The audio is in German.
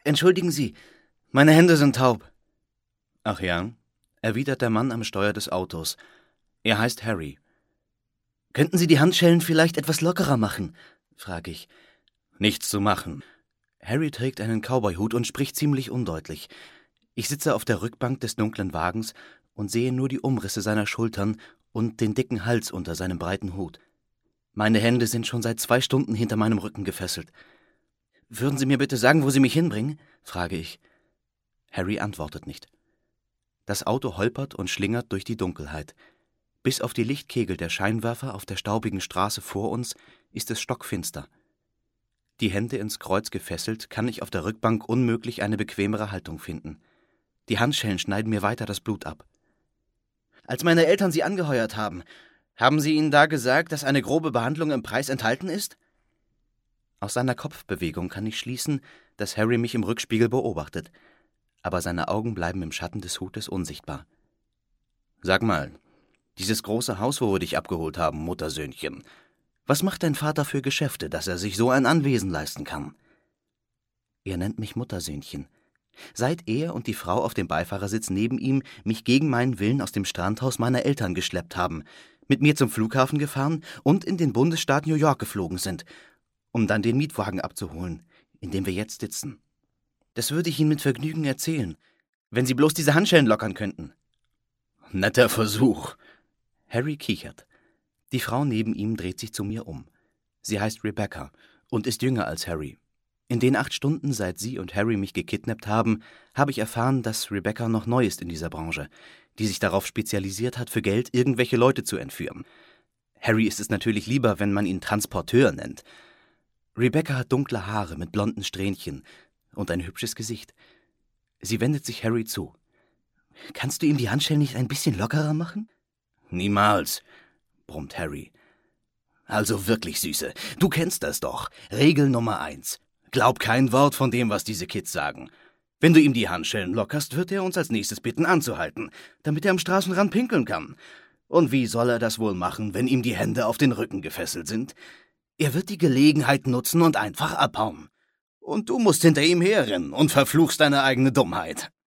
Entschuldigen Sie, meine Hände sind taub. »Ach ja«, erwidert der Mann am Steuer des Autos. Er heißt Harry. »Könnten Sie die Handschellen vielleicht etwas lockerer machen?« frage ich. »Nichts zu machen.« Harry trägt einen Cowboyhut und spricht ziemlich undeutlich. Ich sitze auf der Rückbank des dunklen Wagens und sehe nur die Umrisse seiner Schultern und den dicken Hals unter seinem breiten Hut. Meine Hände sind schon seit 2 Stunden hinter meinem Rücken gefesselt. »Würden Sie mir bitte sagen, wo Sie mich hinbringen?« frage ich. Harry antwortet nicht. Das Auto holpert und schlingert durch die Dunkelheit. Bis auf die Lichtkegel der Scheinwerfer auf der staubigen Straße vor uns ist es stockfinster. Die Hände ins Kreuz gefesselt, kann ich auf der Rückbank unmöglich eine bequemere Haltung finden. Die Handschellen schneiden mir weiter das Blut ab. »Als meine Eltern Sie angeheuert haben, haben Sie ihnen da gesagt, dass eine grobe Behandlung im Preis enthalten ist?« Aus seiner Kopfbewegung kann ich schließen, dass Harry mich im Rückspiegel beobachtet, aber seine Augen bleiben im Schatten des Hutes unsichtbar. »Sag mal, dieses große Haus, wo wir dich abgeholt haben, Muttersöhnchen, was macht dein Vater für Geschäfte, dass er sich so ein Anwesen leisten kann?« Er nennt mich Muttersöhnchen. Seit er und die Frau auf dem Beifahrersitz neben ihm mich gegen meinen Willen aus dem Strandhaus meiner Eltern geschleppt haben, mit mir zum Flughafen gefahren und in den Bundesstaat New York geflogen sind, um dann den Mietwagen abzuholen, in dem wir jetzt sitzen. Das würde ich Ihnen mit Vergnügen erzählen, wenn Sie bloß diese Handschellen lockern könnten.« »Netter Versuch.« Harry kichert. Die Frau neben ihm dreht sich zu mir um. Sie heißt Rebecca und ist jünger als Harry. In den 8 Stunden, seit sie und Harry mich gekidnappt haben, habe ich erfahren, dass Rebecca noch neu ist in dieser Branche, die sich darauf spezialisiert hat, für Geld irgendwelche Leute zu entführen. Harry ist es natürlich lieber, wenn man ihn Transporteur nennt. Rebecca hat dunkle Haare mit blonden Strähnchen und ein hübsches Gesicht. Sie wendet sich Harry zu. »Kannst du ihm die Handschellen nicht ein bisschen lockerer machen?« »Niemals«, brummt Harry. »Also wirklich, Süße, du kennst das doch. Regel Nummer 1. Glaub kein Wort von dem, was diese Kids sagen. Wenn du ihm die Handschellen lockerst, wird er uns als nächstes bitten anzuhalten, damit er am Straßenrand pinkeln kann. Und wie soll er das wohl machen, wenn ihm die Hände auf den Rücken gefesselt sind? Er wird die Gelegenheit nutzen und einfach abhauen. Und du musst hinter ihm herrennen und verfluchst deine eigene Dummheit.«